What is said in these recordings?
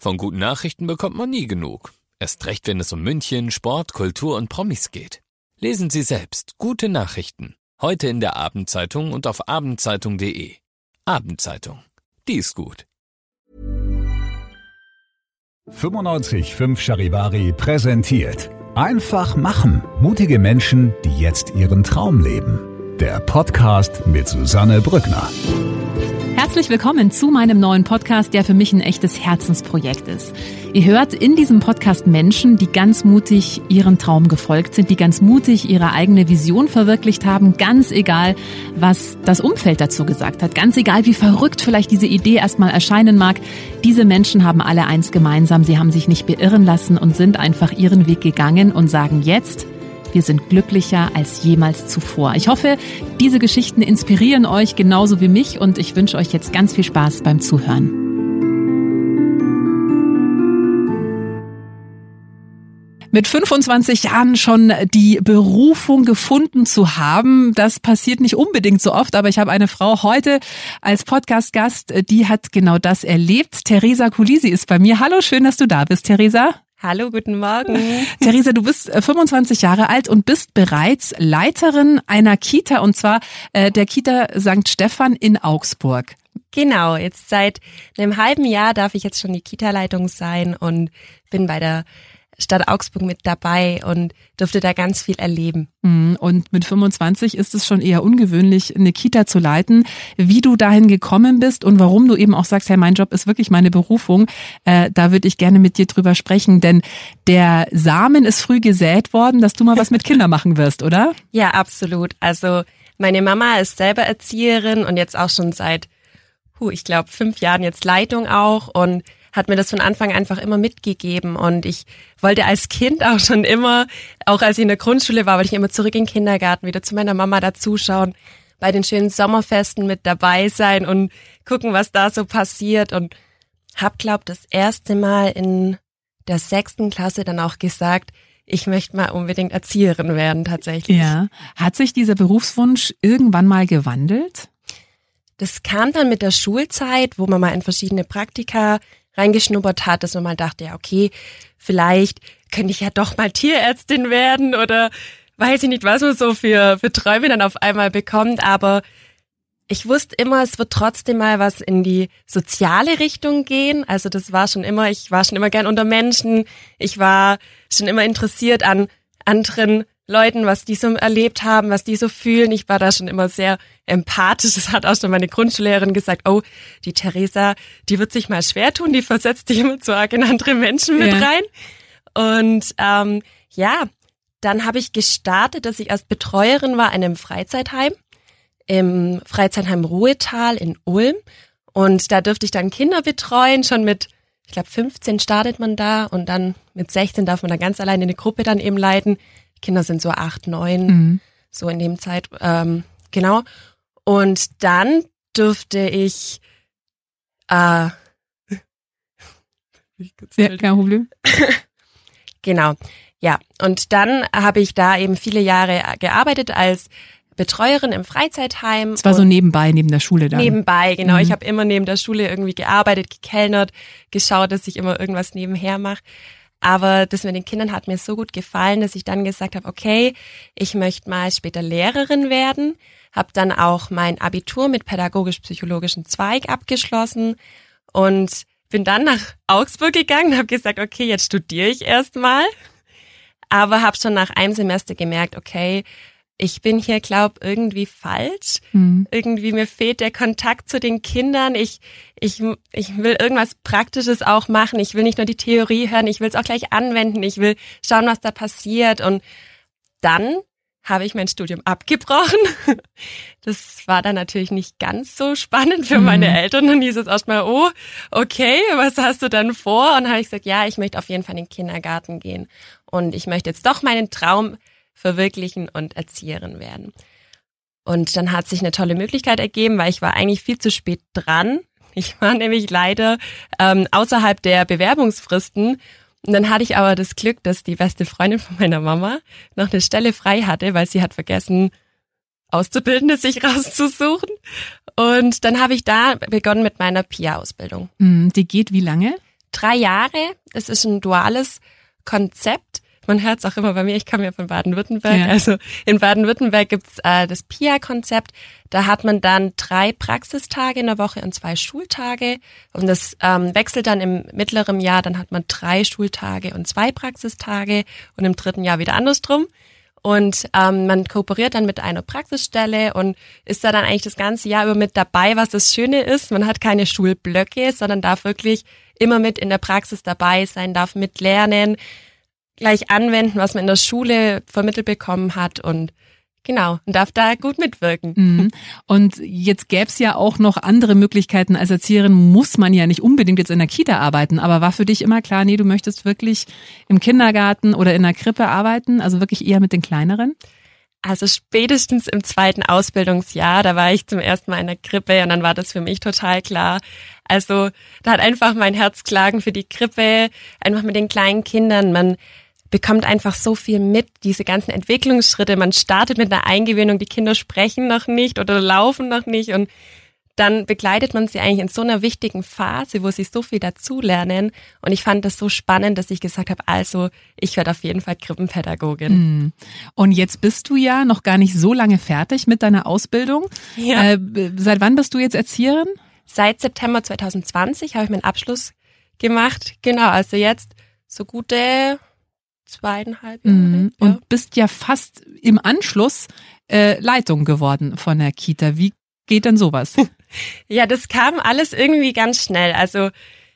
Von guten Nachrichten bekommt man nie genug. Erst recht, wenn es um München, Sport, Kultur und Promis geht. Lesen Sie selbst gute Nachrichten. Heute in der Abendzeitung und auf abendzeitung.de. Abendzeitung. Die ist gut. 95.5 Charivari präsentiert. Einfach machen. Mutige Menschen, die jetzt ihren Traum leben. Der Podcast mit Susanne Brückner. Herzlich willkommen zu meinem neuen Podcast, der für mich ein echtes Herzensprojekt ist. Ihr hört in diesem Podcast Menschen, die ganz mutig ihren Traum gefolgt sind, die ganz mutig ihre eigene Vision verwirklicht haben, ganz egal, was das Umfeld dazu gesagt hat, ganz egal, wie verrückt vielleicht diese Idee erstmal erscheinen mag. Diese Menschen haben alle eins gemeinsam, sie haben sich nicht beirren lassen und sind einfach ihren Weg gegangen und sagen jetzt: Wir sind glücklicher als jemals zuvor. Ich hoffe, diese Geschichten inspirieren euch genauso wie mich und ich wünsche euch jetzt ganz viel Spaß beim Zuhören. Mit 25 Jahren schon die Berufung gefunden zu haben, das passiert nicht unbedingt so oft, aber ich habe eine Frau heute als Podcast-Gast, die hat genau das erlebt. Theresa Kulisi ist bei mir. Hallo, schön, dass du da bist, Theresa. Hallo, guten Morgen. Theresa, du bist 25 Jahre alt und bist bereits Leiterin einer Kita, und zwar der Kita St. Stephan in Augsburg. Genau, jetzt seit einem halben Jahr darf ich jetzt schon die Kita-Leitung sein und bin bei der Stadt Augsburg mit dabei und durfte da ganz viel erleben. Und mit 25 ist es schon eher ungewöhnlich, eine Kita zu leiten. Wie du dahin gekommen bist und warum du eben auch sagst, hey, mein Job ist wirklich meine Berufung, da würde ich gerne mit dir drüber sprechen, denn der Samen ist früh gesät worden, dass du mal was mit Kindern machen wirst, oder? Ja, absolut. Also meine Mama ist selber Erzieherin und jetzt auch schon seit, ich glaube 5 Jahren jetzt Leitung auch und hat mir das von Anfang einfach immer mitgegeben und ich wollte als Kind auch schon immer, auch als ich in der Grundschule war, wollte ich immer zurück in den Kindergarten, wieder zu meiner Mama dazuschauen, bei den schönen Sommerfesten mit dabei sein und gucken, was da so passiert und hab, glaube das erste Mal in der 6. Klasse dann auch gesagt, ich möchte mal unbedingt Erzieherin werden tatsächlich. Ja. Hat sich dieser Berufswunsch irgendwann mal gewandelt? Das kam dann mit der Schulzeit, wo man mal in verschiedene Praktika reingeschnuppert hat, dass man mal dachte, ja okay, vielleicht könnte ich ja doch mal Tierärztin werden oder weiß ich nicht, was man so für Träume dann auf einmal bekommt, aber ich wusste immer, es wird trotzdem mal was in die soziale Richtung gehen, also das war schon immer, ich war schon immer gern unter Menschen, ich war schon immer interessiert an anderen Leuten, was die so erlebt haben, was die so fühlen. Ich war da schon immer sehr empathisch. Das hat auch schon meine Grundschullehrerin gesagt, die Theresa, die wird sich mal schwer tun, die versetzt dich immer zu arg in andere Menschen mit rein. Und dann habe ich gestartet, dass ich erst Betreuerin war in einem Freizeitheim, im Freizeitheim Ruhetal in Ulm. Und da durfte ich dann Kinder betreuen, schon mit, ich glaube 15 startet man da und dann mit 16 darf man dann ganz alleine eine Gruppe dann eben leiten. Kinder sind so 8, 9, so in dem Zeit, genau. Und dann durfte ich, ja, kein Problem. Genau, ja. Und dann habe ich da eben viele Jahre gearbeitet als Betreuerin im Freizeitheim. Es war so nebenbei, neben der Schule dann. Nebenbei, genau. Ich habe immer neben der Schule irgendwie gearbeitet, gekellnert, geschaut, dass ich immer irgendwas nebenher mache. Aber das mit den Kindern hat mir so gut gefallen, dass ich dann gesagt habe, okay, ich möchte mal später Lehrerin werden. Habe dann auch mein Abitur mit pädagogisch-psychologischen Zweig abgeschlossen und bin dann nach Augsburg gegangen und habe gesagt, okay, jetzt studiere ich erstmal. Aber habe schon nach einem Semester gemerkt, okay, ich bin hier, glaube irgendwie falsch. Irgendwie mir fehlt der Kontakt zu den Kindern. Ich will irgendwas Praktisches auch machen. Ich will nicht nur die Theorie hören, ich will es auch gleich anwenden. Ich will schauen, was da passiert. Und dann habe ich mein Studium abgebrochen. Das war dann natürlich nicht ganz so spannend für meine Eltern. Dann hieß es erstmal, okay, was hast du dann vor? Und dann habe ich gesagt, ja, ich möchte auf jeden Fall in den Kindergarten gehen. Und ich möchte jetzt doch meinen Traum verwirklichen und Erzieherin werden. Und dann hat sich eine tolle Möglichkeit ergeben, weil ich war eigentlich viel zu spät dran. Ich war nämlich leider außerhalb der Bewerbungsfristen. Und dann hatte ich aber das Glück, dass die beste Freundin von meiner Mama noch eine Stelle frei hatte, weil sie hat vergessen, Auszubildende sich rauszusuchen. Und dann habe ich da begonnen mit meiner PIA-Ausbildung. Die geht wie lange? 3 Jahre. Es ist ein duales Konzept. Man hört es auch immer bei mir, ich komme ja von Baden-Württemberg. Ja. Also in Baden-Württemberg gibt's das PIA-Konzept. Da hat man dann 3 Praxistage in der Woche und 2 Schultage. Und das wechselt dann im mittleren Jahr. Dann hat man 3 Schultage und 2 Praxistage und im 3. Jahr wieder andersrum. Und man kooperiert dann mit einer Praxisstelle und ist da dann eigentlich das ganze Jahr über mit dabei, was das Schöne ist. Man hat keine Schulblöcke, sondern darf wirklich immer mit in der Praxis dabei sein, darf mitlernen, gleich anwenden, was man in der Schule vermittelt bekommen hat und genau, und darf da gut mitwirken. Mhm. Und jetzt gäbe es ja auch noch andere Möglichkeiten. Als Erzieherin muss man ja nicht unbedingt jetzt in der Kita arbeiten, aber war für dich immer klar, nee, du möchtest wirklich im Kindergarten oder in der Krippe arbeiten, also wirklich eher mit den Kleineren? Also spätestens im 2. Ausbildungsjahr, da war ich zum ersten Mal in der Krippe und dann war das für mich total klar. Also da hat einfach mein Herz geschlagen für die Krippe, einfach mit den kleinen Kindern. Man bekommt einfach so viel mit, diese ganzen Entwicklungsschritte. Man startet mit einer Eingewöhnung, die Kinder sprechen noch nicht oder laufen noch nicht und dann begleitet man sie eigentlich in so einer wichtigen Phase, wo sie so viel dazulernen. Und ich fand das so spannend, dass ich gesagt habe, also ich werde auf jeden Fall Krippenpädagogin. Und jetzt bist du ja noch gar nicht so lange fertig mit deiner Ausbildung. Ja. Seit wann bist du jetzt Erzieherin? Seit September 2020 habe ich meinen Abschluss gemacht. Genau, also jetzt so gute 2,5 Jahre. Und bist ja fast im Anschluss Leitung geworden von der Kita. Wie geht denn sowas? Ja, das kam alles irgendwie ganz schnell. Also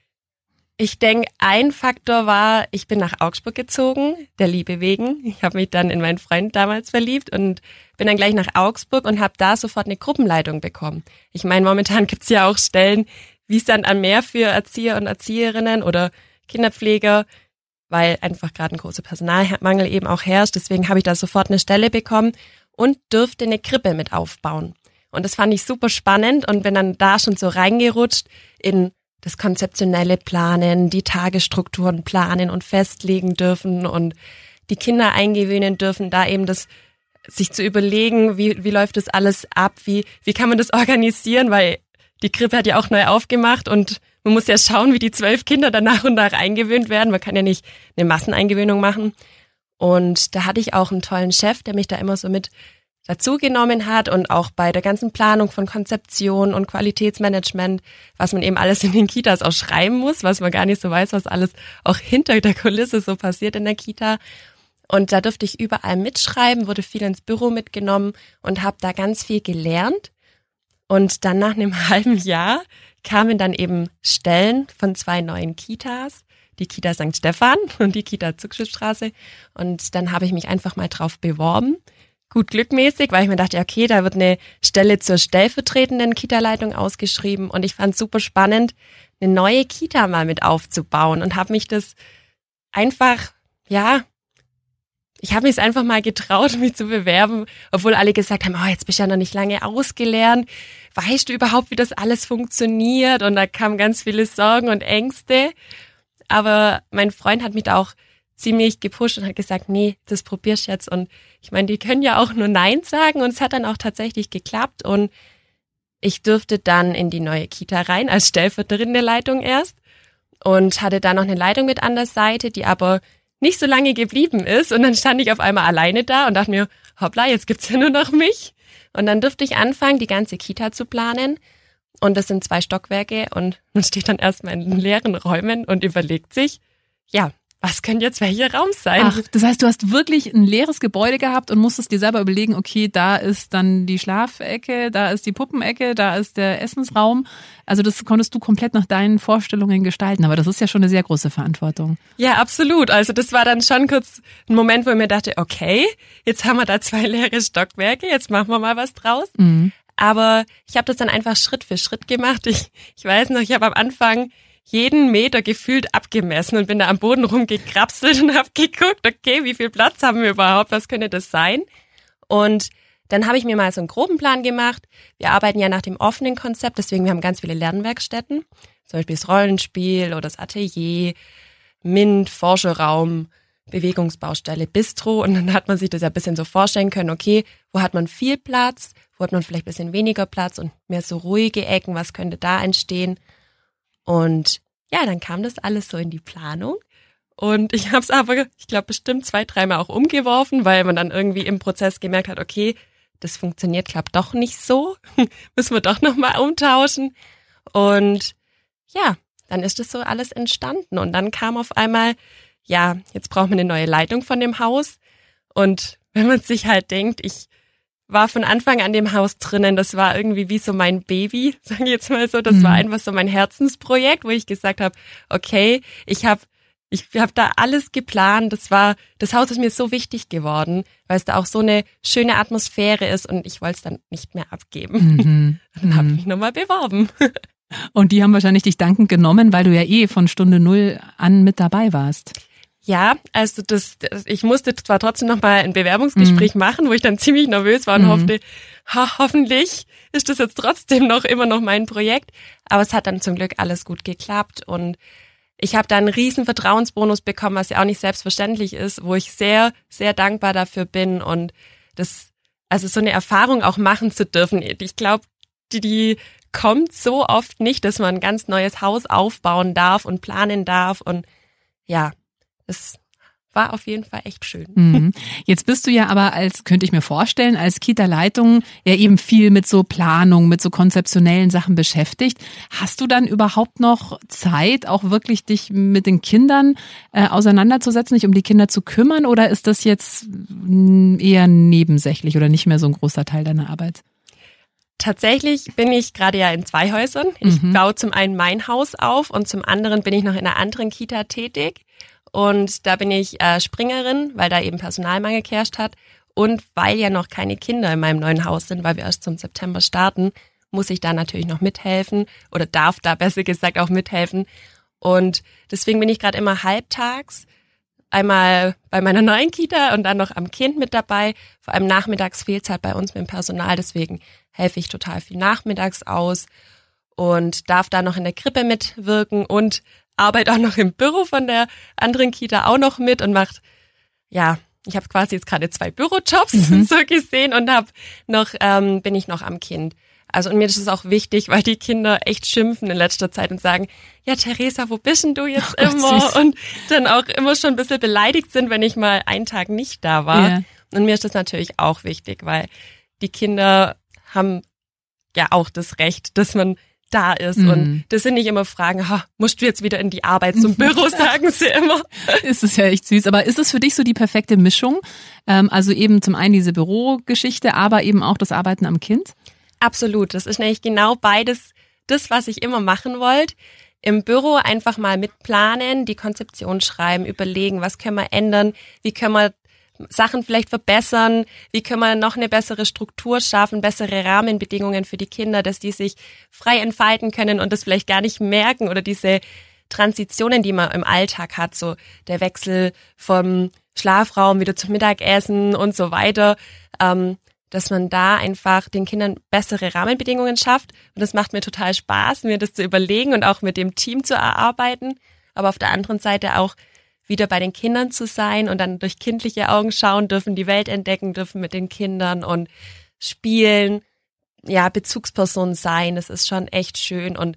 ich denke, ein Faktor war, ich bin nach Augsburg gezogen, der Liebe wegen. Ich habe mich dann in meinen Freund damals verliebt und bin dann gleich nach Augsburg und habe da sofort eine Gruppenleitung bekommen. Ich meine, momentan gibt's ja auch Stellen wie Sand am Meer für Erzieher und Erzieherinnen oder Kinderpfleger, weil einfach gerade ein großer Personalmangel eben auch herrscht. Deswegen habe ich da sofort eine Stelle bekommen und durfte eine Krippe mit aufbauen. Und das fand ich super spannend und bin dann da schon so reingerutscht in das konzeptionelle Planen, die Tagesstrukturen planen und festlegen dürfen und die Kinder eingewöhnen dürfen, da eben das sich zu überlegen, wie läuft das alles ab, wie kann man das organisieren, weil die Krippe hat ja auch neu aufgemacht und man muss ja schauen, wie die 12 Kinder dann nach und nach eingewöhnt werden. Man kann ja nicht eine Masseneingewöhnung machen. Und da hatte ich auch einen tollen Chef, der mich da immer so mit dazu genommen hat und auch bei der ganzen Planung von Konzeption und Qualitätsmanagement, was man eben alles in den Kitas auch schreiben muss, was man gar nicht so weiß, was alles auch hinter der Kulisse so passiert in der Kita. Und da durfte ich überall mitschreiben, wurde viel ins Büro mitgenommen und habe da ganz viel gelernt. Und dann nach einem halben Jahr kamen dann eben Stellen von 2 neuen Kitas, die Kita St. Stephan und die Kita Zugspitzstraße. Und dann habe ich mich einfach mal drauf beworben. Gut glückmäßig, weil ich mir dachte, okay, da wird eine Stelle zur stellvertretenden Kita-Leitung ausgeschrieben und ich fand es super spannend, eine neue Kita mal mit aufzubauen und habe mich das einfach, ich habe mich es einfach mal getraut, mich zu bewerben, obwohl alle gesagt haben, jetzt bist du ja noch nicht lange ausgelernt, weißt du überhaupt, wie das alles funktioniert? Und da kamen ganz viele Sorgen und Ängste, aber mein Freund hat mich da auch ziemlich gepusht und hat gesagt, nee, das probierst du jetzt. Und ich meine, die können ja auch nur Nein sagen und es hat dann auch tatsächlich geklappt und ich durfte dann in die neue Kita rein als stellvertretende Leitung erst und hatte da noch eine Leitung mit an der Seite, die aber nicht so lange geblieben ist und dann stand ich auf einmal alleine da und dachte mir, hoppla, jetzt gibt's ja nur noch mich. Und dann durfte ich anfangen, die ganze Kita zu planen und das sind 2 Stockwerke und man steht dann erstmal in leeren Räumen und überlegt sich, was könnte jetzt welcher Raum sein? Ach, das heißt, du hast wirklich ein leeres Gebäude gehabt und musstest dir selber überlegen, okay, da ist dann die Schlafecke, da ist die Puppenecke, da ist der Essensraum. Also das konntest du komplett nach deinen Vorstellungen gestalten. Aber das ist ja schon eine sehr große Verantwortung. Ja, absolut. Also das war dann schon kurz ein Moment, wo ich mir dachte, okay, jetzt haben wir da 2 leere Stockwerke, jetzt machen wir mal was draus. Mhm. Aber ich habe das dann einfach Schritt für Schritt gemacht. Ich weiß noch, ich habe am Anfang jeden Meter gefühlt abgemessen und bin da am Boden rumgekrapselt und habe geguckt, okay, wie viel Platz haben wir überhaupt, was könnte das sein? Und dann habe ich mir mal so einen groben Plan gemacht. Wir arbeiten ja nach dem offenen Konzept, deswegen wir haben ganz viele Lernwerkstätten, zum Beispiel das Rollenspiel oder das Atelier, MINT, Forscherraum, Bewegungsbaustelle, Bistro und dann hat man sich das ja ein bisschen so vorstellen können, okay, wo hat man viel Platz, wo hat man vielleicht ein bisschen weniger Platz und mehr so ruhige Ecken, was könnte da entstehen? Und ja, dann kam das alles so in die Planung. Und ich habe es aber, ich glaube, bestimmt 2-3 Mal auch umgeworfen, weil man dann irgendwie im Prozess gemerkt hat, okay, das funktioniert, klappt doch nicht so. Müssen wir doch nochmal umtauschen. Und ja, dann ist das so alles entstanden. Und dann kam auf einmal, ja, jetzt braucht man eine neue Leitung von dem Haus. Und wenn man sich halt denkt, ich war von Anfang an dem Haus drinnen, das war irgendwie wie so mein Baby, sage ich jetzt mal so. Das war einfach so mein Herzensprojekt, wo ich gesagt habe, okay, ich hab da alles geplant. Das Haus ist mir so wichtig geworden, weil es da auch so eine schöne Atmosphäre ist und ich wollte es dann nicht mehr abgeben. Dann habe ich mich nochmal beworben. Und die haben wahrscheinlich dich dankend genommen, weil du ja von Stunde 0 an mit dabei warst. Ja, also ich musste zwar trotzdem nochmal ein Bewerbungsgespräch machen, wo ich dann ziemlich nervös war und hoffte, hoffentlich ist das jetzt trotzdem immer noch mein Projekt. Aber es hat dann zum Glück alles gut geklappt und ich habe da einen riesen Vertrauensbonus bekommen, was ja auch nicht selbstverständlich ist, wo ich sehr, sehr dankbar dafür bin und also so eine Erfahrung auch machen zu dürfen. Ich glaube, die kommt so oft nicht, dass man ein ganz neues Haus aufbauen darf und planen darf und ja, es war auf jeden Fall echt schön. Jetzt bist du ja aber könnte ich mir vorstellen, als Kita-Leitung ja eben viel mit so Planung, mit so konzeptionellen Sachen beschäftigt. Hast du dann überhaupt noch Zeit, auch wirklich dich mit den Kindern auseinanderzusetzen, dich um die Kinder zu kümmern oder ist das jetzt eher nebensächlich oder nicht mehr so ein großer Teil deiner Arbeit? Tatsächlich bin ich gerade ja in 2 Häusern. Ich baue zum einen mein Haus auf und zum anderen bin ich noch in einer anderen Kita tätig. Und da bin ich Springerin, weil da eben Personalmangel geherrscht hat. Und weil ja noch keine Kinder in meinem neuen Haus sind, weil wir erst zum September starten, muss ich da natürlich noch mithelfen oder darf da besser gesagt auch mithelfen. Und deswegen bin ich gerade immer halbtags, einmal bei meiner neuen Kita und dann noch am Kind mit dabei. Vor allem nachmittags fehlt es halt bei uns mit dem Personal, deswegen helfe ich total viel nachmittags aus und darf da noch in der Krippe mitwirken und arbeite auch noch im Büro von der anderen Kita auch noch mit und ich habe quasi jetzt gerade 2 Bürojobs so gesehen und bin ich noch am Kind. Also und mir ist es auch wichtig, weil die Kinder echt schimpfen in letzter Zeit und sagen, ja Theresa, wo bist denn du jetzt immer? Und dann auch immer schon ein bisschen beleidigt sind, wenn ich mal einen Tag nicht da war. Yeah. Und mir ist das natürlich auch wichtig, weil die Kinder haben ja auch das Recht, dass man da ist. Und das sind nicht immer Fragen, musst du jetzt wieder in die Arbeit zum Büro, sagen sie immer. Ist es ja echt süß. Aber ist es für dich so die perfekte Mischung? Also eben zum einen diese Bürogeschichte, aber eben auch das Arbeiten am Kind? Absolut. Das ist nämlich genau beides das, was ich immer machen wollte. Im Büro einfach mal mitplanen, die Konzeption schreiben, überlegen, was können wir ändern, wie können wir Sachen vielleicht verbessern, wie können wir noch eine bessere Struktur schaffen, bessere Rahmenbedingungen für die Kinder, dass die sich frei entfalten können und das vielleicht gar nicht merken oder diese Transitionen, die man im Alltag hat, so der Wechsel vom Schlafraum wieder zum Mittagessen und so weiter, dass man da einfach den Kindern bessere Rahmenbedingungen schafft und das macht mir total Spaß, mir das zu überlegen und auch mit dem Team zu erarbeiten, aber auf der anderen Seite auch wieder bei den Kindern zu sein und dann durch kindliche Augen schauen dürfen, die Welt entdecken dürfen mit den Kindern und spielen, ja, Bezugsperson sein, das ist schon echt schön und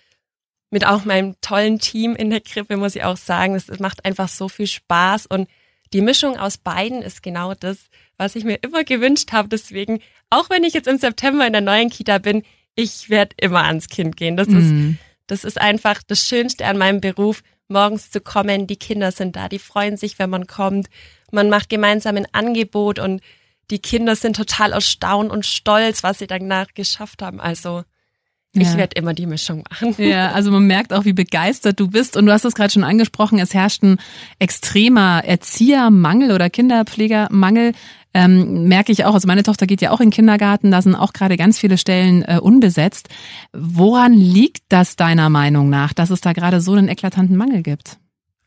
mit auch meinem tollen Team in der Krippe muss ich auch sagen, es macht einfach so viel Spaß und die Mischung aus beiden ist genau das, was ich mir immer gewünscht habe, deswegen, auch wenn ich jetzt im September in der neuen Kita bin, ich werde immer ans Kind gehen, das ist einfach das Schönste an meinem Beruf, morgens zu kommen, die Kinder sind da, die freuen sich, wenn man kommt, man macht gemeinsam ein Angebot und die Kinder sind total erstaunt und stolz, was sie danach geschafft haben, also ich werde immer die Mischung machen. Ja, also man merkt auch, wie begeistert du bist und du hast es gerade schon angesprochen, es herrscht ein extremer Erziehermangel oder Kinderpflegermangel, merke ich auch, also meine Tochter geht ja auch in den Kindergarten, da sind auch gerade ganz viele Stellen unbesetzt. Woran liegt das deiner Meinung nach, dass es da gerade so einen eklatanten Mangel gibt?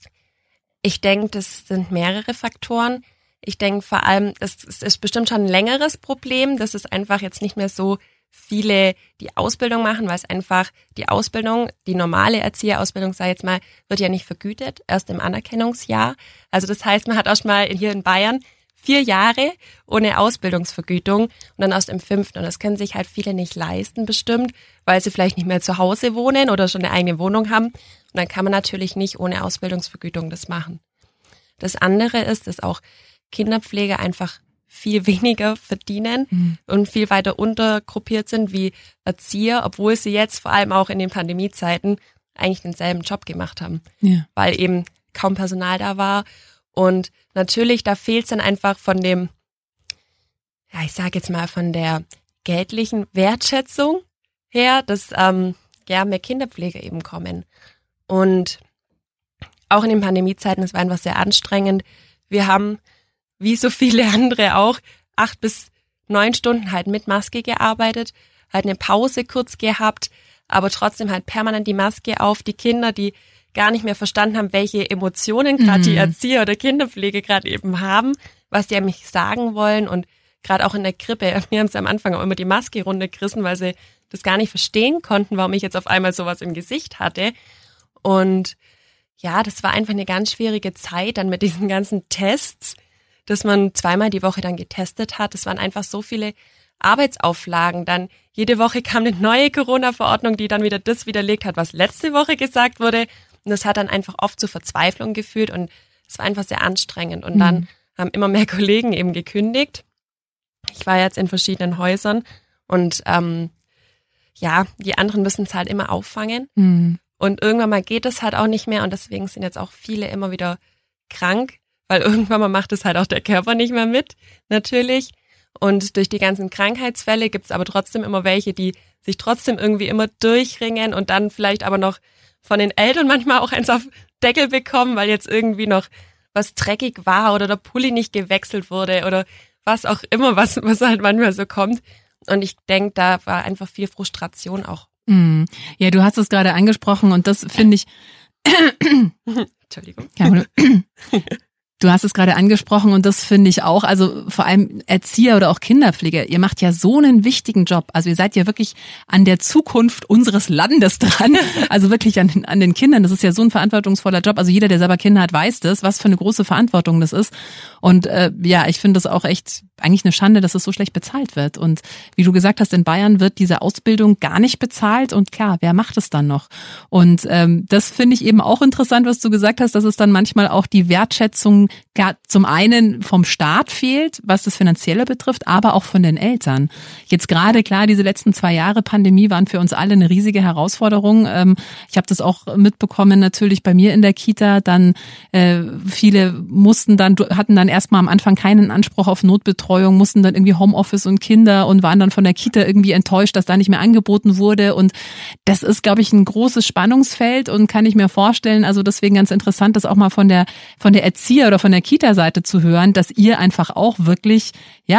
Ich denke, das sind mehrere Faktoren. Ich denke vor allem, das ist bestimmt schon ein längeres Problem, das ist einfach jetzt nicht mehr so viele die Ausbildung machen, weil es einfach die Ausbildung, die normale Erzieherausbildung, sag ich jetzt mal, wird ja nicht vergütet, erst im Anerkennungsjahr. Also das heißt, man hat erst mal hier in Bayern 4 Jahre ohne Ausbildungsvergütung und dann erst im 5. Und das können sich halt viele nicht leisten bestimmt, weil sie vielleicht nicht mehr zu Hause wohnen oder schon eine eigene Wohnung haben. Und dann kann man natürlich nicht ohne Ausbildungsvergütung das machen. Das andere ist, dass auch Kinderpfleger einfach viel weniger verdienen und viel weiter untergruppiert sind wie Erzieher, obwohl sie jetzt vor allem auch in den Pandemiezeiten eigentlich denselben Job gemacht haben, weil eben kaum Personal da war. Und natürlich, da fehlt es dann einfach von dem, ja, ich sage jetzt mal von der geldlichen Wertschätzung her, dass mehr Kinderpfleger eben kommen. Und auch in den Pandemiezeiten, das war einfach sehr anstrengend. Wir haben, wie so viele andere auch, 8 bis 9 Stunden halt mit Maske gearbeitet, halt eine Pause kurz gehabt, aber trotzdem halt permanent die Maske auf. Die Kinder, die gar nicht mehr verstanden haben, welche Emotionen gerade die Erzieher oder Kinderpflege gerade eben haben, was die mich sagen wollen. Und gerade auch in der Krippe, mir haben sie am Anfang auch immer die Maske runtergerissen, weil sie das gar nicht verstehen konnten, warum ich jetzt auf einmal sowas im Gesicht hatte. Und ja, das war einfach eine ganz schwierige Zeit dann mit diesen ganzen Tests, dass man 2-mal die Woche dann getestet hat. Es waren einfach so viele Arbeitsauflagen. Dann jede Woche kam eine neue Corona-Verordnung, die dann wieder das widerlegt hat, was letzte Woche gesagt wurde. Und das hat dann einfach oft zu Verzweiflung geführt und es war einfach sehr anstrengend. Und dann haben immer mehr Kollegen eben gekündigt. Ich war jetzt in verschiedenen Häusern und die anderen müssen es halt immer auffangen. Und irgendwann mal geht es halt auch nicht mehr und deswegen sind jetzt auch viele immer wieder krank, weil irgendwann mal macht es halt auch der Körper nicht mehr mit, natürlich. Und durch die ganzen Krankheitsfälle gibt es aber trotzdem immer welche, die sich trotzdem irgendwie immer durchringen und dann vielleicht aber noch von den Eltern manchmal auch eins auf Deckel bekommen, weil jetzt irgendwie noch was dreckig war oder der Pulli nicht gewechselt wurde oder was auch immer, was halt manchmal so kommt. Und ich denke, da war einfach viel Frustration auch. Ja, du hast es gerade angesprochen und das finde ich... Entschuldigung. Ja, du hast es gerade angesprochen und das finde ich auch, also vor allem Erzieher oder auch Kinderpfleger, ihr macht ja so einen wichtigen Job. Also ihr seid ja wirklich an der Zukunft unseres Landes dran, also wirklich an den Kindern. Das ist ja so ein verantwortungsvoller Job. Also jeder, der selber Kinder hat, weiß das, was für eine große Verantwortung das ist. Und ich finde das auch echt eigentlich eine Schande, dass es so schlecht bezahlt wird. Und wie du gesagt hast, in Bayern wird diese Ausbildung gar nicht bezahlt und klar, wer macht es dann noch? Und das finde ich eben auch interessant, was du gesagt hast, dass es dann manchmal auch die Wertschätzung zum einen vom Staat fehlt, was das Finanzielle betrifft, aber auch von den Eltern. Jetzt gerade, klar, diese letzten 2 Jahre Pandemie waren für uns alle eine riesige Herausforderung. Ich habe das auch mitbekommen, natürlich bei mir in der Kita. Dann viele hatten dann erstmal am Anfang keinen Anspruch auf Notbetreuung, mussten dann irgendwie Homeoffice und Kinder und waren dann von der Kita irgendwie enttäuscht, dass da nicht mehr angeboten wurde. Und das ist, glaube ich, ein großes Spannungsfeld und kann ich mir vorstellen, also deswegen ganz interessant, das auch mal von der Erzieher- oder von der Kita-Seite zu hören, dass ihr einfach auch wirklich,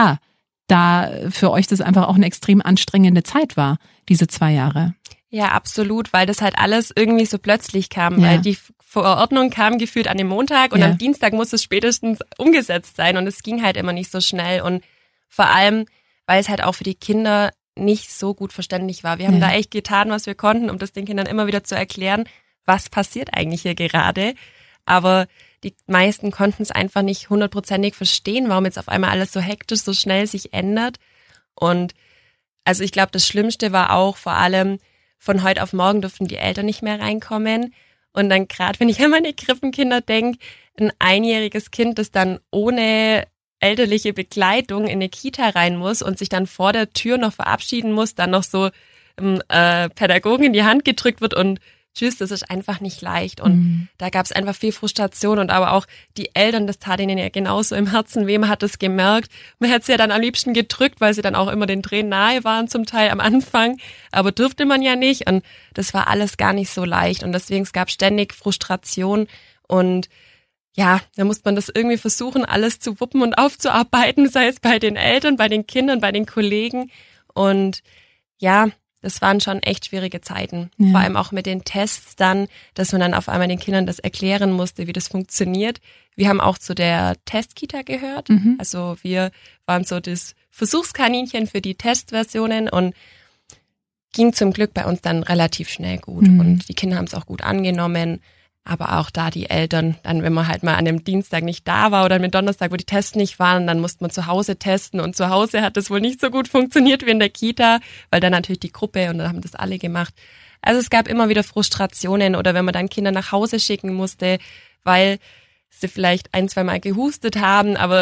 da für euch das einfach auch eine extrem anstrengende Zeit war, diese 2 Jahre. Ja, absolut, weil das halt alles irgendwie so plötzlich kam, weil die Verordnung kam gefühlt an dem Montag und am Dienstag muss es spätestens umgesetzt sein und es ging halt immer nicht so schnell und vor allem, weil es halt auch für die Kinder nicht so gut verständlich war. Wir haben da echt getan, was wir konnten, um das den Kindern immer wieder zu erklären, was passiert eigentlich hier gerade, aber die meisten konnten es einfach nicht 100%ig verstehen, warum jetzt auf einmal alles so hektisch, so schnell sich ändert. Und also ich glaube, das Schlimmste war auch vor allem, von heute auf morgen durften die Eltern nicht mehr reinkommen. Und dann gerade, wenn ich an meine Krippenkinder denke, ein 1-jähriges Kind, das dann ohne elterliche Begleitung in eine Kita rein muss und sich dann vor der Tür noch verabschieden muss, dann noch so Pädagogen in die Hand gedrückt wird und tschüss, das ist einfach nicht leicht und da gab es einfach viel Frustration und aber auch die Eltern, das tat ihnen ja genauso im Herzen weh, man hat das gemerkt, man hat sie ja dann am liebsten gedrückt, weil sie dann auch immer den Tränen nahe waren zum Teil am Anfang, aber durfte man ja nicht und das war alles gar nicht so leicht und deswegen es gab ständig Frustration und ja, da muss man das irgendwie versuchen, alles zu wuppen und aufzuarbeiten, sei es bei den Eltern, bei den Kindern, bei den Kollegen und ja, das waren schon echt schwierige Zeiten. Ja. Vor allem auch mit den Tests dann, dass man dann auf einmal den Kindern das erklären musste, wie das funktioniert. Wir haben auch zu der Testkita gehört. Also wir waren so das Versuchskaninchen für die Testversionen und ging zum Glück bei uns dann relativ schnell gut. Und die Kinder haben es auch gut angenommen. Aber auch da die Eltern, dann wenn man halt mal an dem Dienstag nicht da war oder am Donnerstag, wo die Tests nicht waren, dann musste man zu Hause testen und zu Hause hat das wohl nicht so gut funktioniert wie in der Kita, weil dann natürlich die Gruppe und dann haben das alle gemacht. Also es gab immer wieder Frustrationen oder wenn man dann Kinder nach Hause schicken musste, weil sie vielleicht 1-2 Mal gehustet haben, aber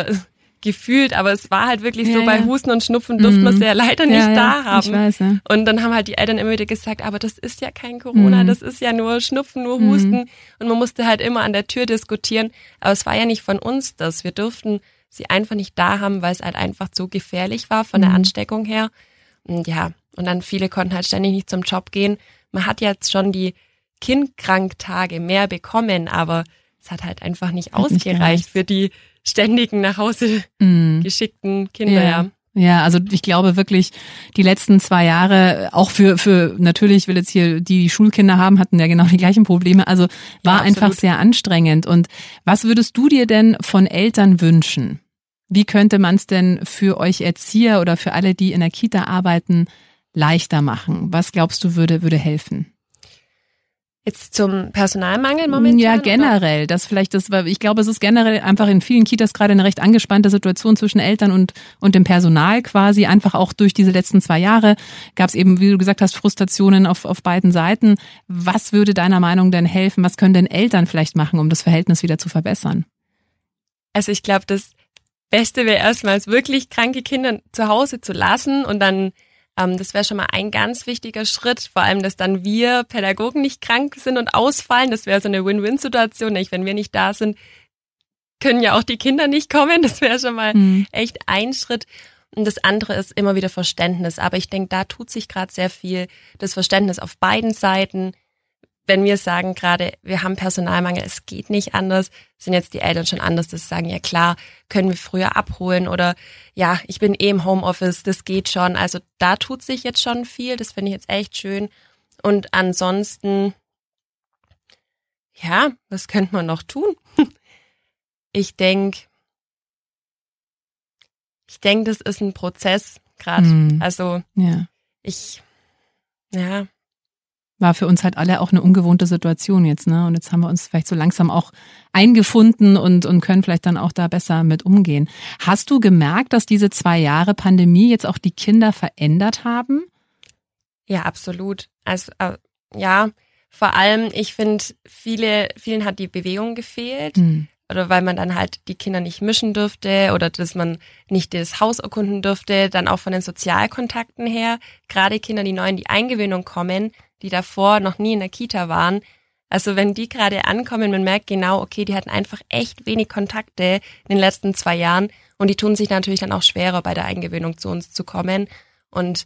es war halt wirklich so, bei Husten und Schnupfen durfte man sie ja leider nicht da haben. Ich weiß, ja. Und dann haben halt die Eltern immer wieder gesagt, aber das ist ja kein Corona, das ist ja nur Schnupfen, nur Husten. Und man musste halt immer an der Tür diskutieren. Aber es war ja nicht von uns das. Wir durften sie einfach nicht da haben, weil es halt einfach so gefährlich war von der Ansteckung her. Und ja, und dann viele konnten halt ständig nicht zum Job gehen. Man hat jetzt schon die Kindkranktage mehr bekommen, aber es hat halt einfach nicht ausgereicht für die ständigen nach Hause geschickten Kinder, ja. Ja, also ich glaube wirklich, die letzten 2 Jahre, auch für natürlich, ich will jetzt hier, die Schulkinder haben, hatten ja genau die gleichen Probleme, also war einfach sehr anstrengend. Und was würdest du dir denn von Eltern wünschen? Wie könnte man es denn für euch Erzieher oder für alle, die in der Kita arbeiten, leichter machen? Was glaubst du, würde helfen? Jetzt zum Personalmangel momentan? Ja, generell. Ich glaube, es ist generell einfach in vielen Kitas gerade eine recht angespannte Situation zwischen Eltern und dem Personal quasi. Einfach auch durch diese letzten 2 Jahre gab es eben, wie du gesagt hast, Frustrationen auf beiden Seiten. Was würde deiner Meinung denn helfen? Was können denn Eltern vielleicht machen, um das Verhältnis wieder zu verbessern? Also ich glaube, das Beste wäre erstmals wirklich kranke Kinder zu Hause zu lassen und dann das wäre schon mal ein ganz wichtiger Schritt, vor allem, dass dann wir Pädagogen nicht krank sind und ausfallen. Das wäre so eine Win-Win-Situation. Wenn wir nicht da sind, können ja auch die Kinder nicht kommen. Das wäre schon mal echt ein Schritt. Und das andere ist immer wieder Verständnis. Aber ich denke, da tut sich gerade sehr viel. Das Verständnis auf beiden Seiten. Wenn wir sagen gerade, wir haben Personalmangel, es geht nicht anders, sind jetzt die Eltern schon anders, dass sie sagen, ja klar, können wir früher abholen oder ja, ich bin im Homeoffice, das geht schon. Also da tut sich jetzt schon viel, das finde ich jetzt echt schön. Und ansonsten, ja, was könnte man noch tun? Ich denke, das ist ein Prozess gerade. Also war für uns halt alle auch eine ungewohnte Situation jetzt, ne? Und jetzt haben wir uns vielleicht so langsam auch eingefunden und können vielleicht dann auch da besser mit umgehen. Hast du gemerkt, dass diese 2 Jahre Pandemie jetzt auch die Kinder verändert haben? Ja, absolut. Also ja, vor allem, ich finde, vielen hat die Bewegung gefehlt. Oder weil man dann halt die Kinder nicht mischen dürfte oder dass man nicht das Haus erkunden dürfte, dann auch von den Sozialkontakten her. Gerade Kinder, die neu in die Eingewöhnung kommen, die davor noch nie in der Kita waren. Also wenn die gerade ankommen, man merkt genau, okay, die hatten einfach echt wenig Kontakte in den letzten 2 Jahren und die tun sich natürlich dann auch schwerer, bei der Eingewöhnung zu uns zu kommen. Und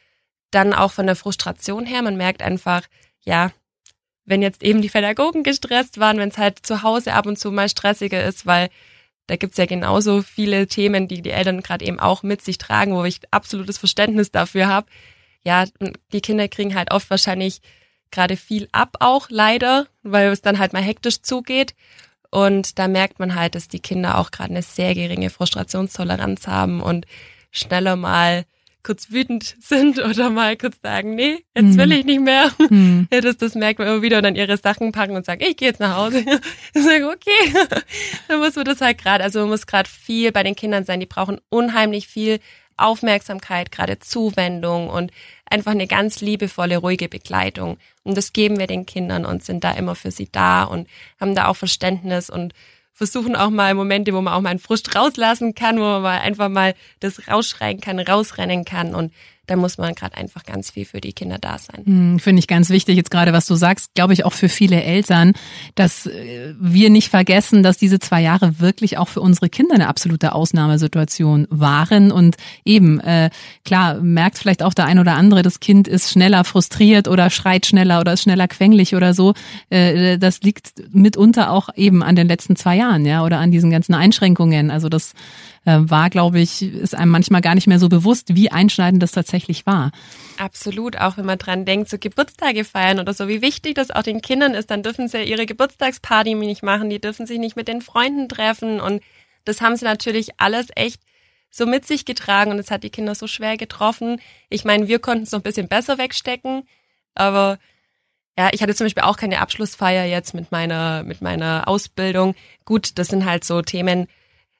dann auch von der Frustration her, man merkt einfach, ja, wenn jetzt eben die Pädagogen gestresst waren, wenn es halt zu Hause ab und zu mal stressiger ist, weil da gibt's ja genauso viele Themen, die Eltern gerade eben auch mit sich tragen, wo ich absolutes Verständnis dafür habe. Ja, die Kinder kriegen halt oft wahrscheinlich gerade viel ab auch leider, weil es dann halt mal hektisch zugeht. Und da merkt man halt, dass die Kinder auch gerade eine sehr geringe Frustrationstoleranz haben und schneller mal kurz wütend sind oder mal kurz sagen, nee, jetzt will ich nicht mehr. Ja, das merkt man immer wieder und dann ihre Sachen packen und sagen, ich gehe jetzt nach Hause. Ich sage, okay, dann muss man das halt gerade, also man muss gerade viel bei den Kindern sein, die brauchen unheimlich viel Aufmerksamkeit, gerade Zuwendung und einfach eine ganz liebevolle, ruhige Begleitung. Und das geben wir den Kindern und sind da immer für sie da und haben da auch Verständnis und versuchen auch mal Momente, wo man auch mal einen Frust rauslassen kann, wo man mal einfach mal das rausschreien kann, rausrennen kann und da muss man gerade einfach ganz viel für die Kinder da sein. Finde ich ganz wichtig, jetzt gerade was du sagst, glaube ich auch für viele Eltern, dass wir nicht vergessen, dass diese 2 Jahre wirklich auch für unsere Kinder eine absolute Ausnahmesituation waren und eben, klar, merkt vielleicht auch der ein oder andere, das Kind ist schneller frustriert oder schreit schneller oder ist schneller quengelig oder so. Das liegt mitunter auch eben an den letzten 2 Jahren, ja, oder an diesen ganzen Einschränkungen. Also das war, glaube ich, ist einem manchmal gar nicht mehr so bewusst, wie einschneidend das tatsächlich war. Absolut, auch wenn man dran denkt, so Geburtstage feiern oder so, wie wichtig das auch den Kindern ist, dann dürfen sie ja ihre Geburtstagsparty nicht machen, die dürfen sich nicht mit den Freunden treffen und das haben sie natürlich alles echt so mit sich getragen und es hat die Kinder so schwer getroffen. Ich meine, wir konnten es noch ein bisschen besser wegstecken, aber ja, ich hatte zum Beispiel auch keine Abschlussfeier jetzt mit meiner Ausbildung. Gut, das sind halt so Themen,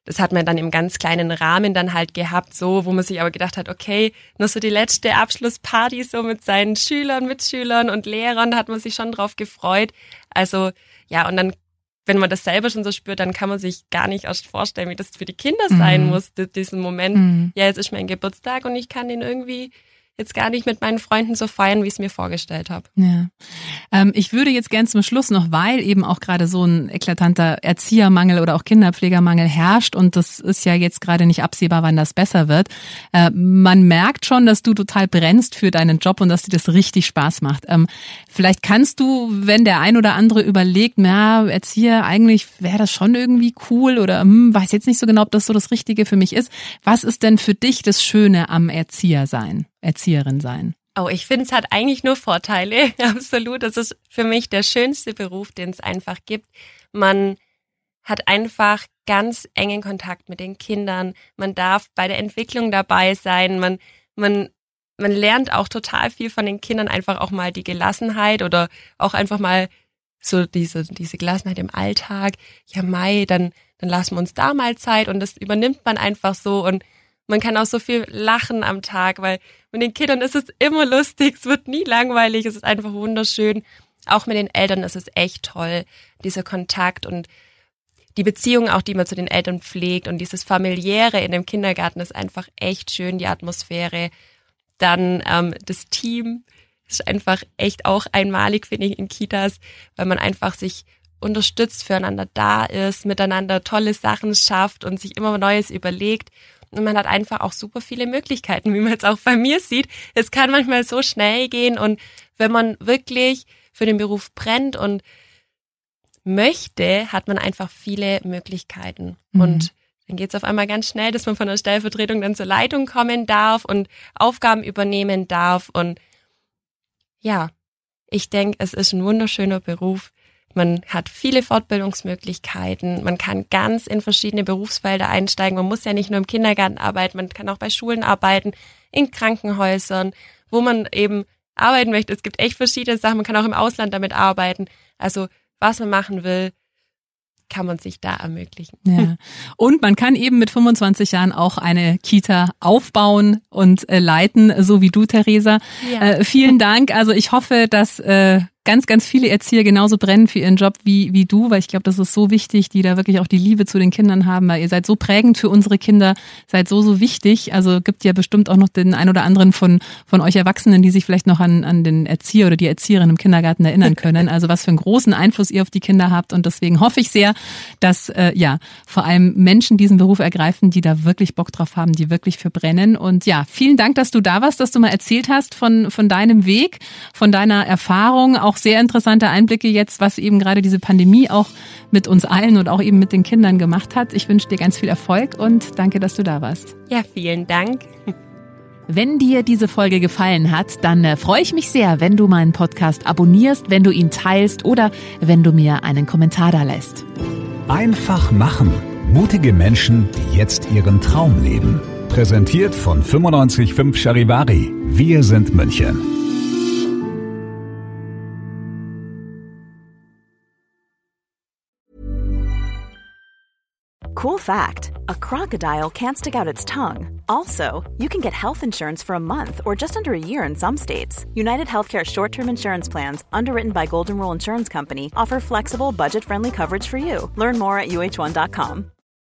das hat man dann im ganz kleinen Rahmen dann halt gehabt, so, wo man sich aber gedacht hat, okay, nur so die letzte Abschlussparty so mit seinen Schülern, Mitschülern und Lehrern, da hat man sich schon drauf gefreut. Also ja, und dann, wenn man das selber schon so spürt, dann kann man sich gar nicht erst vorstellen, wie das für die Kinder sein muss, diesen Moment. Ja, jetzt ist mein Geburtstag und ich kann den irgendwie jetzt gar nicht mit meinen Freunden so feiern, wie ich es mir vorgestellt habe. Ja. Ich würde jetzt gern zum Schluss noch, weil eben auch gerade so ein eklatanter Erziehermangel oder auch Kinderpflegermangel herrscht und das ist ja jetzt gerade nicht absehbar, wann das besser wird. Man merkt schon, dass du total brennst für deinen Job und dass dir das richtig Spaß macht. Vielleicht kannst du, wenn der ein oder andere überlegt, na, Erzieher, eigentlich wäre das schon irgendwie cool oder weiß jetzt nicht so genau, ob das so das Richtige für mich ist. Was ist denn für dich das Schöne am Erzieherin sein? Oh, ich finde, es hat eigentlich nur Vorteile, absolut. Das ist für mich der schönste Beruf, den es einfach gibt. Man hat einfach ganz engen Kontakt mit den Kindern. Man darf bei der Entwicklung dabei sein. Man lernt auch total viel von den Kindern, einfach auch mal die Gelassenheit oder auch einfach mal so diese Gelassenheit im Alltag. Ja, dann lassen wir uns da mal Zeit und das übernimmt man einfach so und man kann auch so viel lachen am Tag, weil mit den Kindern ist es immer lustig, es wird nie langweilig, es ist einfach wunderschön. Auch mit den Eltern ist es echt toll, dieser Kontakt und die Beziehung auch, die man zu den Eltern pflegt und dieses Familiäre in dem Kindergarten ist einfach echt schön, die Atmosphäre. Dann das Team ist einfach echt auch einmalig, finde ich, in Kitas, weil man einfach sich unterstützt, füreinander da ist, miteinander tolle Sachen schafft und sich immer Neues überlegt. Und man hat einfach auch super viele Möglichkeiten, wie man jetzt auch bei mir sieht. Es kann manchmal so schnell gehen und wenn man wirklich für den Beruf brennt und möchte, hat man einfach viele Möglichkeiten. Und dann geht es auf einmal ganz schnell, dass man von der Stellvertretung dann zur Leitung kommen darf und Aufgaben übernehmen darf. Und ja, ich denke, es ist ein wunderschöner Beruf. Man hat viele Fortbildungsmöglichkeiten, man kann ganz in verschiedene Berufsfelder einsteigen. Man muss ja nicht nur im Kindergarten arbeiten, man kann auch bei Schulen arbeiten, in Krankenhäusern, wo man eben arbeiten möchte. Es gibt echt verschiedene Sachen, man kann auch im Ausland damit arbeiten. Also was man machen will, kann man sich da ermöglichen. Ja. Und man kann eben mit 25 Jahren auch eine Kita aufbauen und leiten, so wie du, Theresa. Ja. Vielen Dank. Also ich hoffe, dass ganz, ganz viele Erzieher genauso brennen für ihren Job wie du, weil ich glaube, das ist so wichtig, die da wirklich auch die Liebe zu den Kindern haben, weil ihr seid so prägend für unsere Kinder, seid so wichtig. Also gibt ja bestimmt auch noch den ein oder anderen von euch Erwachsenen, die sich vielleicht noch an den Erzieher oder die Erzieherin im Kindergarten erinnern können. Also was für einen großen Einfluss ihr auf die Kinder habt und deswegen hoffe ich sehr, dass vor allem Menschen diesen Beruf ergreifen, die da wirklich Bock drauf haben, die wirklich für brennen. Und ja, vielen Dank, dass du da warst, dass du mal erzählt hast von deinem Weg, von deiner Erfahrung, auch sehr interessante Einblicke jetzt, was eben gerade diese Pandemie auch mit uns allen und auch eben mit den Kindern gemacht hat. Ich wünsche dir ganz viel Erfolg und danke, dass du da warst. Ja, vielen Dank. Wenn dir diese Folge gefallen hat, dann freue ich mich sehr, wenn du meinen Podcast abonnierst, wenn du ihn teilst oder wenn du mir einen Kommentar da lässt. Einfach machen. Mutige Menschen, die jetzt ihren Traum leben. Präsentiert von 95.5 Charivari. Wir sind München. Cool fact, a crocodile can't stick out its tongue. Also, you can get health insurance for a month or just under a year in some states. United Healthcare short-term insurance plans, underwritten by Golden Rule Insurance Company, offer flexible, budget-friendly coverage for you. Learn more at uh1.com.